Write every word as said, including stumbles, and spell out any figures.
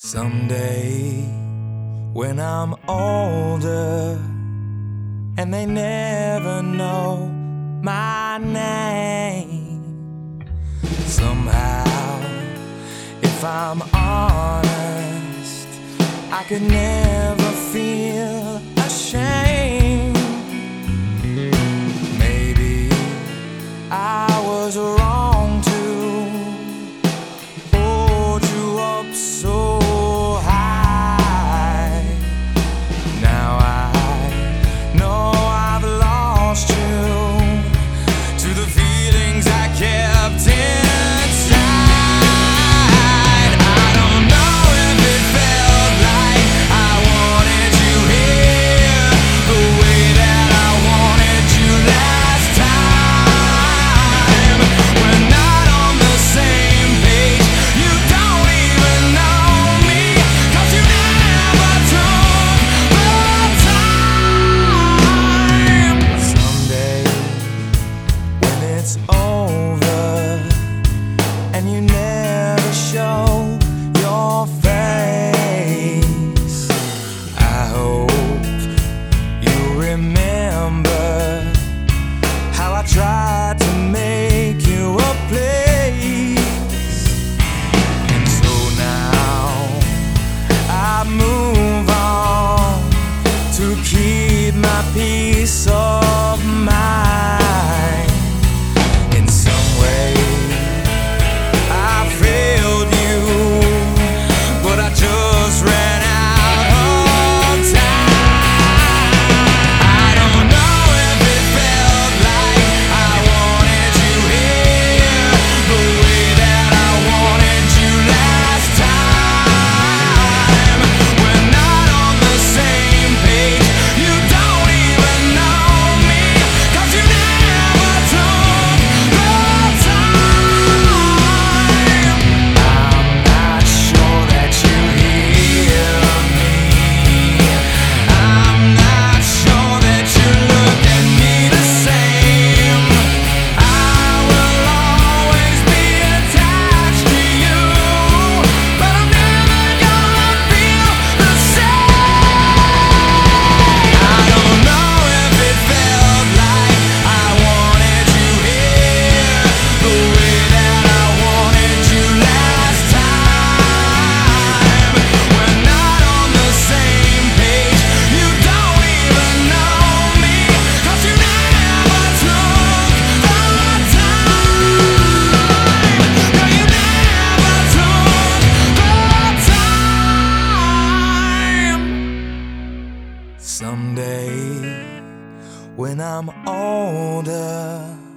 Someday, when I'm older and they never know my name, somehow, if I'm honest, I could never feel ashamed. Maybe I was wrong to hold you up so it's over and you never show your face. I hope you remember how I tried to make you a place. And so now I move on to keep my peace of mind. Someday, when I'm older